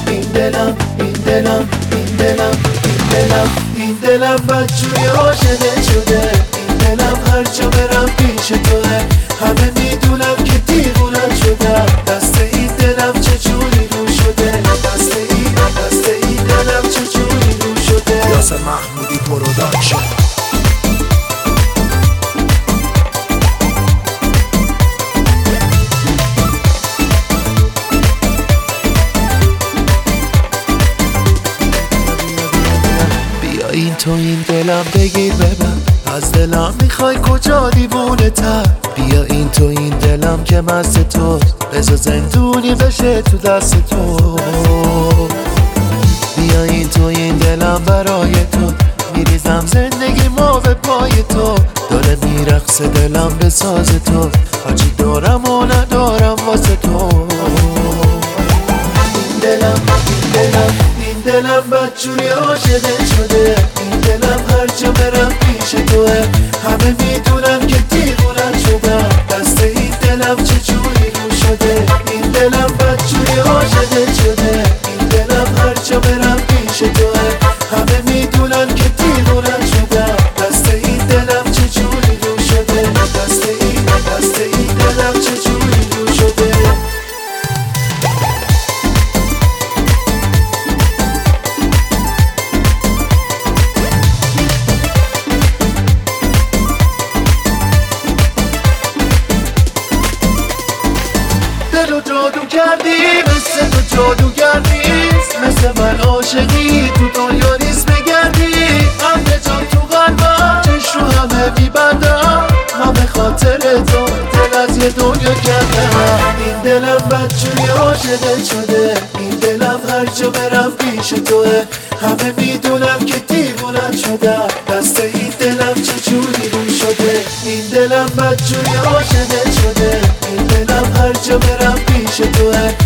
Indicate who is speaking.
Speaker 1: این دلم این دلم این دلم این دلم این دلم بدجوری عاشقت شده. این دلم هر جا برم پیش توه، همه میدونم که دیوونت شدم. دست این دلم چجوری رو شده، دست این دلم چجوری رو شده.
Speaker 2: یاسر محمودی پروداکشن.
Speaker 1: این تو این دلم بگیر ببن، از دلم میخوای کجا دیوونه تر. بیا این تو این دلم که مست توست، بذار زندونی بشه تو دست تو. بیا این تو این دلم برای تو، میریزم زندگی ما به پای تو. داره میرقصه دلم به ساز تو، هرچی دارم و ندارم واسه تو. این دلم این دلم این دلم بدجوری عاشقت شده. این دلم هر جا برم پیش توه، همه میدونم که دیوونت شدم. دست این دلم چجوری رو شده. این دلم بدجوری عاشقت شده. این دلم هر جا برم پیش توه، همه میدونن که دیوونت شدم. دست این دلم چجوری رو شده. دست این دلم چجوری رو شده. دلو جادو کردی، مثل تو جادوگر نیست. مثل من عاشقی تو دنیا نیست بگردی. همه جان تو قلبم، چشم رو همه میبندم. من به خاطر تو دل از یه دنیا کردم. این دلم بدجوری عاشقت شده. این دلم هر جا برم پیش توه، همه میدونم که دیوونت شدم. دست این دلم چجوری رو شده. این دلم بدجوری عاشقت شده. این دلم هر جا برم پیش توه،